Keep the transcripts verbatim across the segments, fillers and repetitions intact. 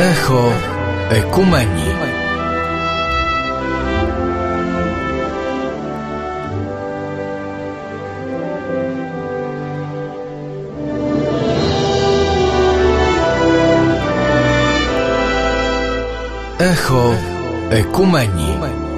Echo Ekumenii. Echo Ekumenii.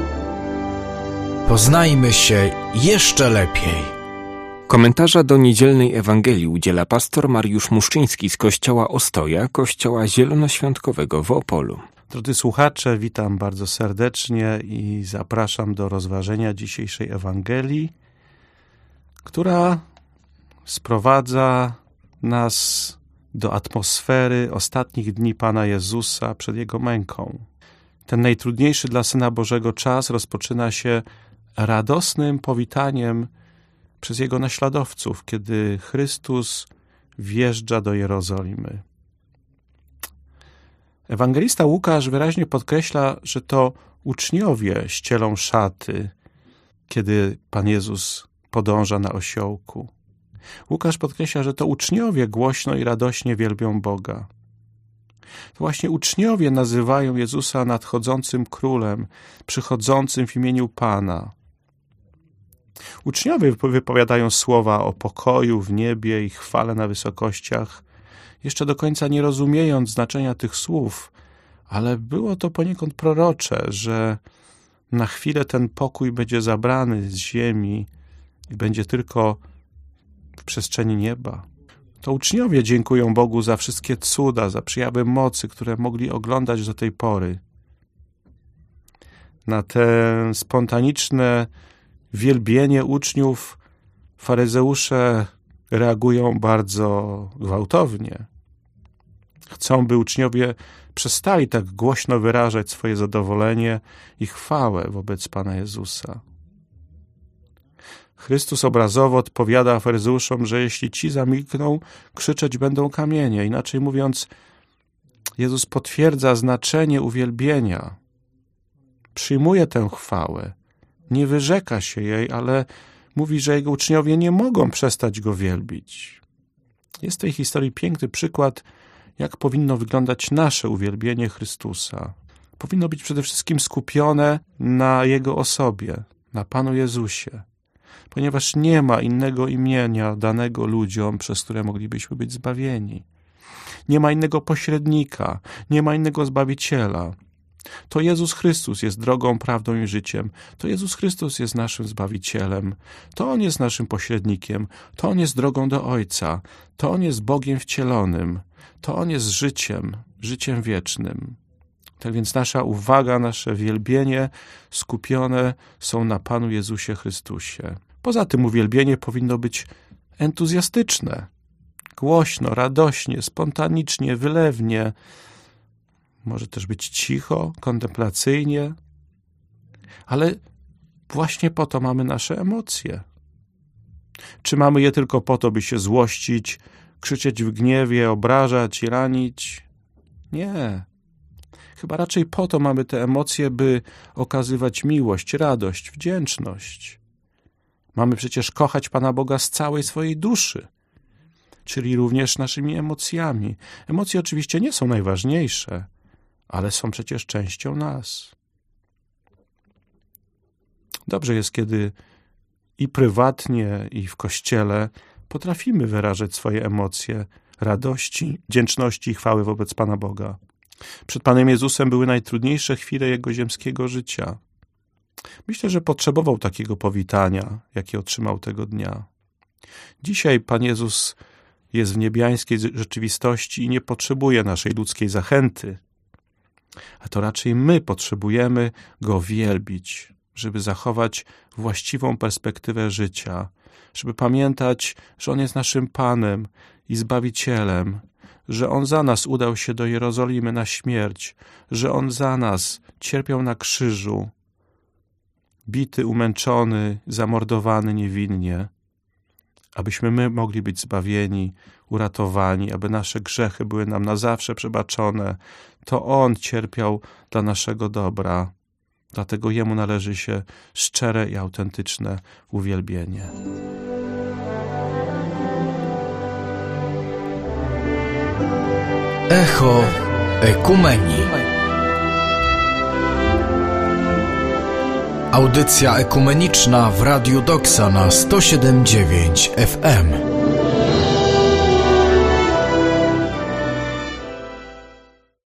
Poznajmy się jeszcze lepiej. Komentarza do niedzielnej Ewangelii udziela pastor Mariusz Muszczyński z Kościoła Ostoja, Kościoła Zielonoświątkowego w Opolu. Drodzy słuchacze, witam bardzo serdecznie i zapraszam do rozważenia dzisiejszej Ewangelii, która sprowadza nas do atmosfery ostatnich dni Pana Jezusa przed Jego męką. Ten najtrudniejszy dla Syna Bożego czas rozpoczyna się radosnym powitaniem przez Jego naśladowców, kiedy Chrystus wjeżdża do Jerozolimy. Ewangelista Łukasz wyraźnie podkreśla, że to uczniowie ścielą szaty, kiedy Pan Jezus podąża na osiołku. Łukasz podkreśla, że to uczniowie głośno i radośnie wielbią Boga. To właśnie uczniowie nazywają Jezusa nadchodzącym królem, przychodzącym w imieniu Pana. Uczniowie wypowiadają słowa o pokoju w niebie i chwale na wysokościach, jeszcze do końca nie rozumiejąc znaczenia tych słów, ale było to poniekąd prorocze, że na chwilę ten pokój będzie zabrany z ziemi i będzie tylko w przestrzeni nieba. To uczniowie dziękują Bogu za wszystkie cuda, za przejawy mocy, które mogli oglądać do tej pory. Na te spontaniczne wielbienie uczniów faryzeusze reagują bardzo gwałtownie. Chcą, by uczniowie przestali tak głośno wyrażać swoje zadowolenie i chwałę wobec Pana Jezusa. Chrystus obrazowo odpowiada faryzeuszom, że jeśli ci zamilkną, krzyczeć będą kamienie. Inaczej mówiąc, Jezus potwierdza znaczenie uwielbienia. Przyjmuje tę chwałę. Nie wyrzeka się jej, ale mówi, że jego uczniowie nie mogą przestać go wielbić. Jest w tej historii piękny przykład, jak powinno wyglądać nasze uwielbienie Chrystusa. Powinno być przede wszystkim skupione na Jego osobie, na Panu Jezusie, ponieważ nie ma innego imienia danego ludziom, przez które moglibyśmy być zbawieni. Nie ma innego pośrednika, nie ma innego Zbawiciela. To Jezus Chrystus jest drogą, prawdą i życiem. To Jezus Chrystus jest naszym Zbawicielem. To On jest naszym pośrednikiem. To On jest drogą do Ojca. To On jest Bogiem wcielonym. To On jest życiem, życiem wiecznym. Tak więc nasza uwaga, nasze wielbienie skupione są na Panu Jezusie Chrystusie. Poza tym uwielbienie powinno być entuzjastyczne, głośno, radośnie, spontanicznie, wylewnie. Może też być cicho, kontemplacyjnie, ale właśnie po to mamy nasze emocje. Czy mamy je tylko po to, by się złościć, krzyczeć w gniewie, obrażać i ranić? Nie. Chyba raczej po to mamy te emocje, by okazywać miłość, radość, wdzięczność. Mamy przecież kochać Pana Boga z całej swojej duszy, czyli również naszymi emocjami. Emocje oczywiście nie są najważniejsze, ale są przecież częścią nas. Dobrze jest, kiedy i prywatnie, i w Kościele potrafimy wyrażać swoje emocje radości, wdzięczności i chwały wobec Pana Boga. Przed Panem Jezusem były najtrudniejsze chwile Jego ziemskiego życia. Myślę, że potrzebował takiego powitania, jakie otrzymał tego dnia. Dzisiaj Pan Jezus jest w niebiańskiej rzeczywistości i nie potrzebuje naszej ludzkiej zachęty, a to raczej my potrzebujemy Go wielbić, żeby zachować właściwą perspektywę życia, żeby pamiętać, że On jest naszym Panem i Zbawicielem, że On za nas udał się do Jerozolimy na śmierć, że On za nas cierpiał na krzyżu, bity, umęczony, zamordowany niewinnie, abyśmy my mogli być zbawieni, uratowani, aby nasze grzechy były nam na zawsze przebaczone. To On cierpiał dla naszego dobra. Dlatego Jemu należy się szczere i autentyczne uwielbienie. Echo Ekumeni. Audycja ekumeniczna w Radiu Doksa na sto siedem przecinek dziewięć F M.